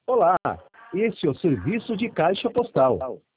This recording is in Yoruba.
Olá, este é o serviço de caixa postal.